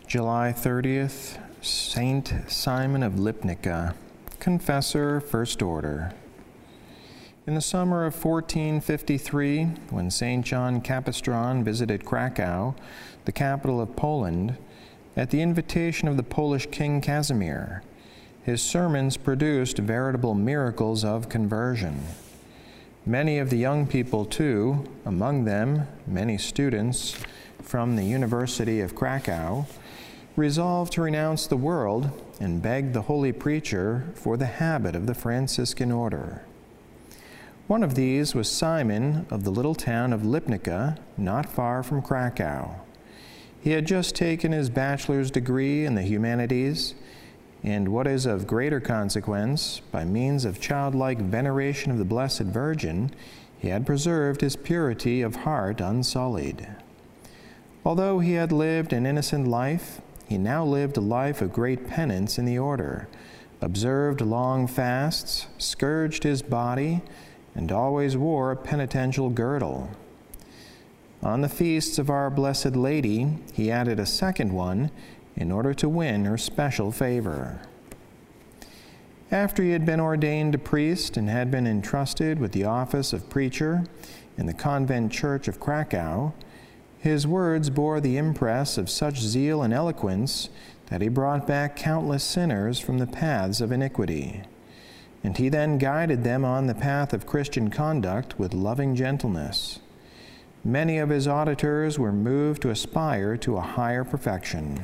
July 30th, Saint Simon of Lipnica, Confessor, First Order. In the summer of 1453, when St. John Capistran visited Krakow, the capital of Poland, at the invitation of the Polish King Casimir, his sermons produced veritable miracles of conversion. Many of the young people, too, among them many students from the University of Krakow, resolved to renounce the world and begged the holy preacher for the habit of the Franciscan order. One of these was Simon of the little town of Lipnica, not far from Krakow. He had just taken his bachelor's degree in the humanities, and what is of greater consequence, by means of childlike veneration of the Blessed Virgin, he had preserved his purity of heart unsullied. Although he had lived an innocent life, he now lived a life of great penance in the order, observed long fasts, scourged his body, and always wore a penitential girdle. On the feasts of Our Blessed Lady, he added a second one in order to win her special favor. After he had been ordained a priest and had been entrusted with the office of preacher in the convent church of Krakow, his words bore the impress of such zeal and eloquence that he brought back countless sinners from the paths of iniquity. And he then guided them on the path of Christian conduct with loving gentleness. Many of his auditors were moved to aspire to a higher perfection.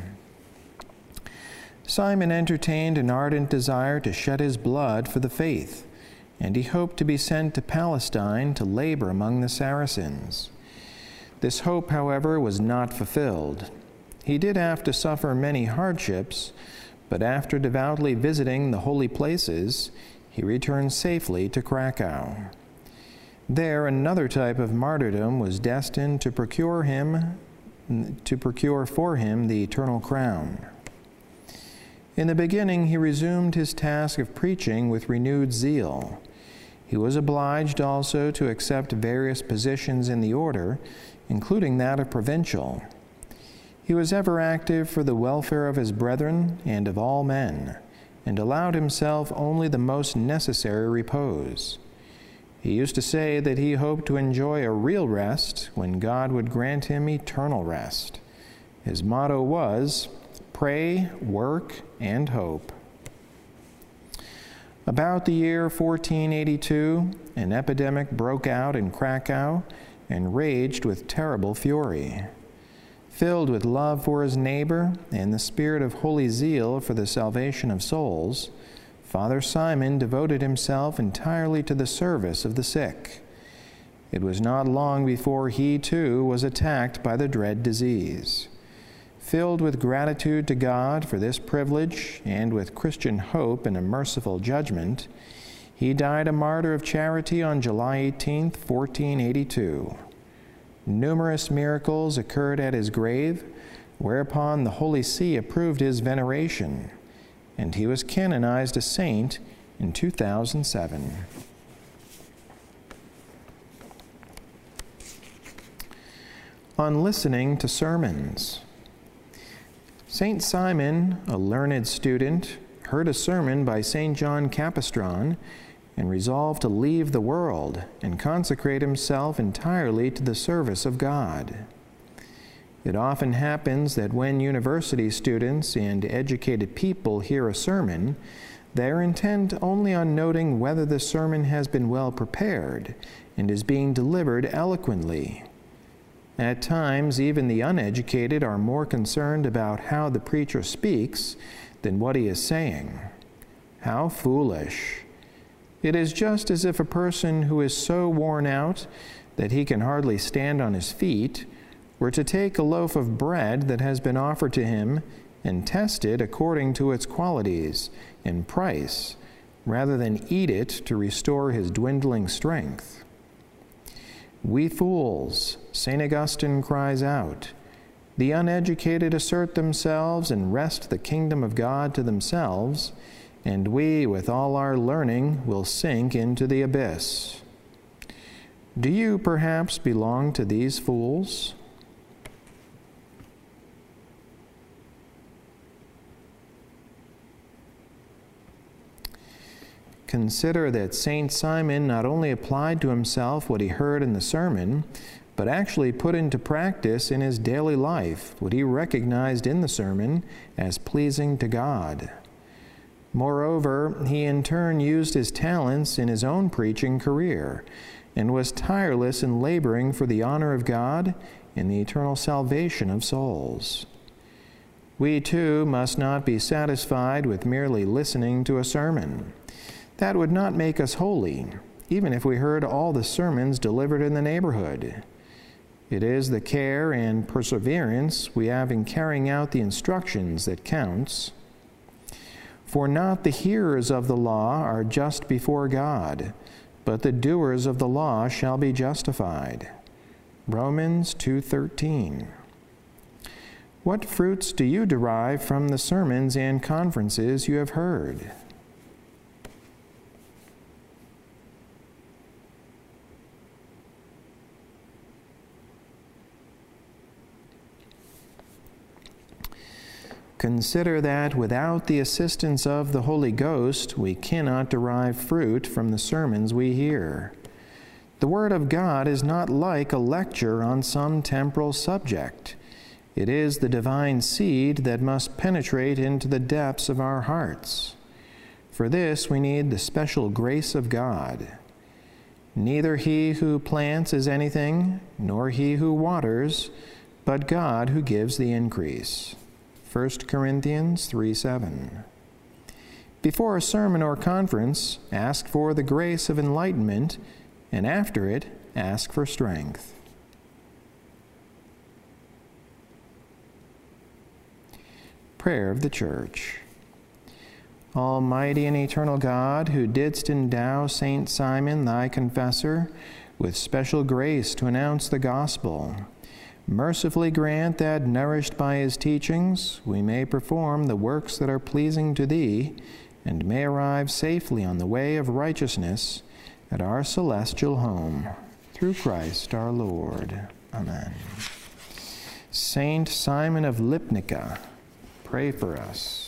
Simon entertained an ardent desire to shed his blood for the faith, and he hoped to be sent to Palestine to labor among the Saracens. This hope, however, was not fulfilled. He did have to suffer many hardships, but after devoutly visiting the holy places, he returned safely to Krakow. There, another type of martyrdom was destined to procure for him the eternal crown. In the beginning, he resumed his task of preaching with renewed zeal. He was obliged also to accept various positions in the order, including that of provincial. He was ever active for the welfare of his brethren and of all men, and allowed himself only the most necessary repose. He used to say that he hoped to enjoy a real rest when God would grant him eternal rest. His motto was, "Pray, work, and hope." About the year 1482, an epidemic broke out in Krakow and raged with terrible fury. Filled with love for his neighbor and the spirit of holy zeal for the salvation of souls, Father Simon devoted himself entirely to the service of the sick. It was not long before he, too, was attacked by the dread disease. Filled with gratitude to God for this privilege and with Christian hope in a merciful judgment, he died a martyr of charity on July 18, 1482. Numerous miracles occurred at his grave, whereupon the Holy See approved his veneration, and he was canonized a saint in 2007. On listening to sermons. Saint Simon, a learned student, heard a sermon by St. John Capistran and resolved to leave the world and consecrate himself entirely to the service of God. It often happens that when university students and educated people hear a sermon, they are intent only on noting whether the sermon has been well prepared and is being delivered eloquently. At times, even the uneducated are more concerned about how the preacher speaks than what he is saying. How foolish! It is just as if a person who is so worn out that he can hardly stand on his feet were to take a loaf of bread that has been offered to him and test it according to its qualities and price, rather than eat it to restore his dwindling strength. We fools, St. Augustine cries out, the uneducated assert themselves and wrest the kingdom of God to themselves, and we, with all our learning, will sink into the abyss. Do you perhaps belong to these fools? Consider that Saint Simon not only applied to himself what he heard in the sermon, but actually put into practice in his daily life what he recognized in the sermon as pleasing to God. Moreover, he in turn used his talents in his own preaching career, and was tireless in laboring for the honor of God and the eternal salvation of souls. We too must not be satisfied with merely listening to a sermon. That would not make us holy, even if we heard all the sermons delivered in the neighborhood. It is the care and perseverance we have in carrying out the instructions that counts. For not the hearers of the law are just before God, but the doers of the law shall be justified. Romans 2:13. What fruits do you derive from the sermons and conferences you have heard? Consider that without the assistance of the Holy Ghost, we cannot derive fruit from the sermons we hear. The Word of God is not like a lecture on some temporal subject. It is the divine seed that must penetrate into the depths of our hearts. For this, we need the special grace of God. Neither he who plants is anything, nor he who waters, but God who gives the increase. 1 Corinthians 3:7. Before a sermon or conference, ask for the grace of enlightenment, and after it, ask for strength. Prayer of the Church. Almighty and eternal God, who didst endow Saint Simon, thy confessor, with special grace to announce the gospel, mercifully grant that, nourished by his teachings, we may perform the works that are pleasing to thee, and may arrive safely on the way of righteousness at our celestial home. Through Christ our Lord. Amen. Saint Simon of Lipnica, pray for us.